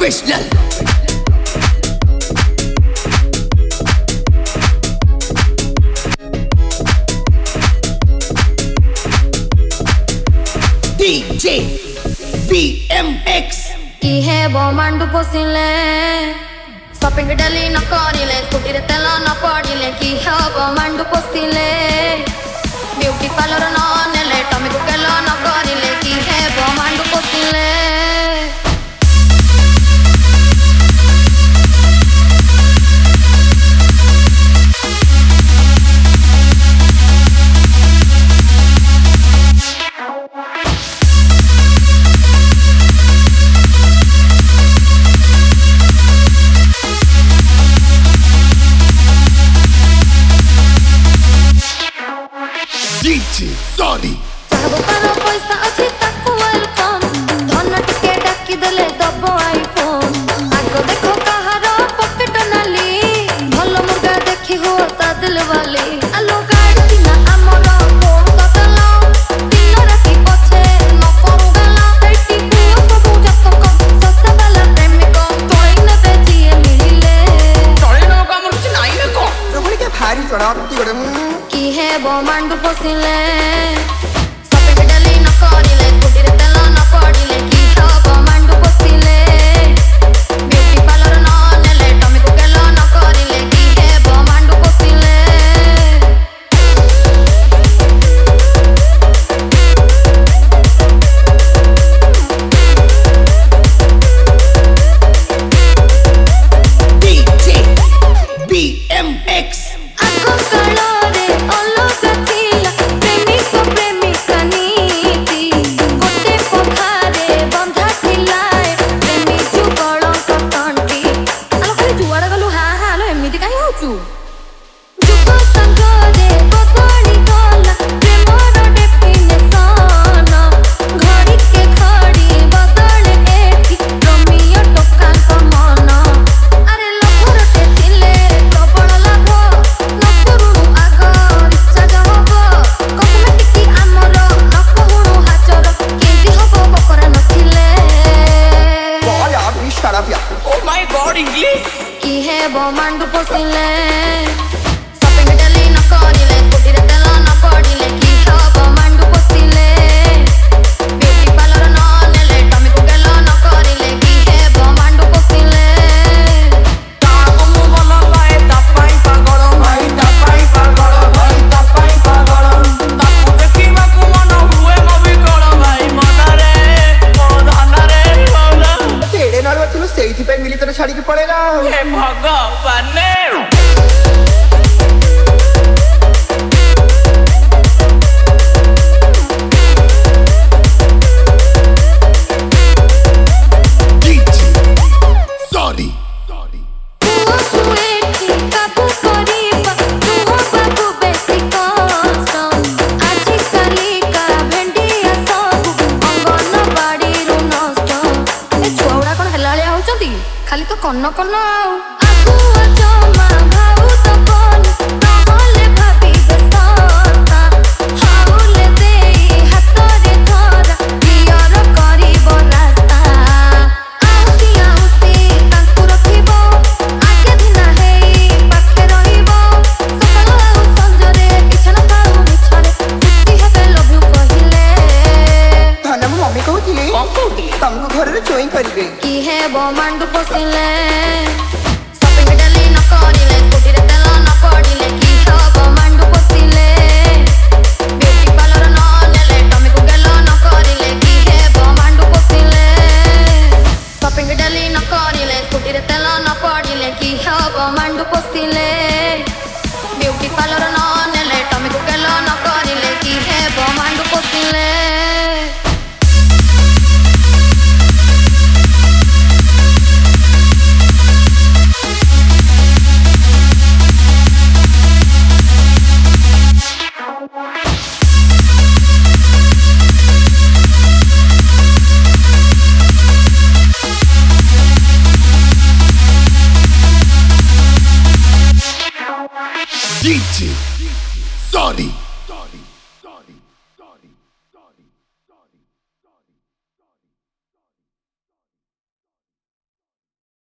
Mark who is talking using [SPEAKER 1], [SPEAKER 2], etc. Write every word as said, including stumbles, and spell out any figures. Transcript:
[SPEAKER 1] Professional. D J B M X.
[SPEAKER 2] की है वो मांडू पोसिले शॉपिंग डेली न करिले स्कूटी रे तेल न पड़िले की है वो मांडू पोसिले ब्यूटी पार्लर न नेले टमी को केल न करिले की है वो मांडू पोसिले
[SPEAKER 1] D J Sorry.
[SPEAKER 2] चाहबो पारो पैसा अछि ताकू वेलकम धन टिके डाकी देले दबो आईफोन आगो देखो कहारो पॉकेट नाली भलो मुर्गा देखी हो ता दिल वाली आलो गाड़ी दिना हमरो फोन कतलो दिन राती पछे न करू गला एटी पुओ सब जतक सस्ता वाला प्रेमिक कोई न बेचिए मिलिले
[SPEAKER 3] चले न काम कुछ नाही न को
[SPEAKER 4] तो बोले क्या भारी चढ़ा ती गड़े
[SPEAKER 2] की है वो मांडू पोसिले शॉपिंग डेली न करिले स्कूटी रे तेल न पड़िले की है वो मांडू पोसिले ब्यूटी पार्लर न नेले टमी को केल न करिले की है वो Mandu पोसिले
[SPEAKER 1] D J B M X.
[SPEAKER 2] आगो कालोरे अलगा थिला प्रेमिक प्रेमिका नीति गोटे पखारे बंधा थिला प्रेमी जुगल कटंटी आलो खाली जुआड़ा गलु हा हा आलो एमिति काई होचु जुग संगरे बदली गला प्रेमर डेफिनेशन घड़ी के घड़ी बदले एठी रमिया टोका मन अरे लभरटे थिले प्रबल लाभ नकरू आगर इच्छा जहब कस्मेटिक आमर नकहुणु हाचर केंदी हब बकरा नथिले
[SPEAKER 4] बहुत यार भी शराब यार
[SPEAKER 3] ओ माय गॉड इंग्लिश
[SPEAKER 2] की है वो मांडू पोसिले शॉपिंग डेली न करिले स्कूटी रे तेल न पड़िले की है वो मांडू पोसिले ब्यूटी पार्लर न नेले टमी को केल न करिले की है वो मांडू पोसिले
[SPEAKER 3] ताको मु बोल लाए तापाई पागल भाई तापाई पागल भाई तापाई पागल ताको देखिबा को मन हुए मबी कोल भाई मदरे मदनरे बोला
[SPEAKER 4] तेरे नाल बच्चे लो सही थी पे मिली तेरे छाड़ी के पड़ेगा
[SPEAKER 3] हे भगवान ने
[SPEAKER 1] D J Sorry.
[SPEAKER 2] पुओ सुएठी काबू करिबा तुहो बाबू बेसी कष्ट आजि कालिका भेंडिया सब अंगन बाड़ी रु नष्ट ए छुआउडा कोन हेलालिया होचंती खाली तो कन्न कन्न आउ आगुआ जमा भाउ तो बन नहले भाबी बेसता हाउले देई हातरे धरा क्लियर करिबो रास्ता आउसी आउसी तांकु रखिबो आगे दिना हेई पाखे रहिबो सकाळ आउ संजरे किछ न थाउ मिछरे खुशी हेबे लव यू कहिले
[SPEAKER 4] धन मु मम्मी कहूतिले
[SPEAKER 3] कौन कहूतिले
[SPEAKER 4] तुमको घर रे चोई करिबे
[SPEAKER 2] की है वो मांडू पोसिले शॉपिंग डेली न करिले स्कूटी रे तेल न पड़िले की है वो मांडू पोसिले ब्यूटी पार्लर न नेले टमी को केल न करिले की है वो मांडू पोसिले शॉपिंग डेली न करिले स्कूटी रे तेल न पड़िले की है वो मांडू पोसिले ब्यूटी पार्लर न नेले टमी को केल न करिले की है वो मांडू पोसिले
[SPEAKER 1] D J Sorry.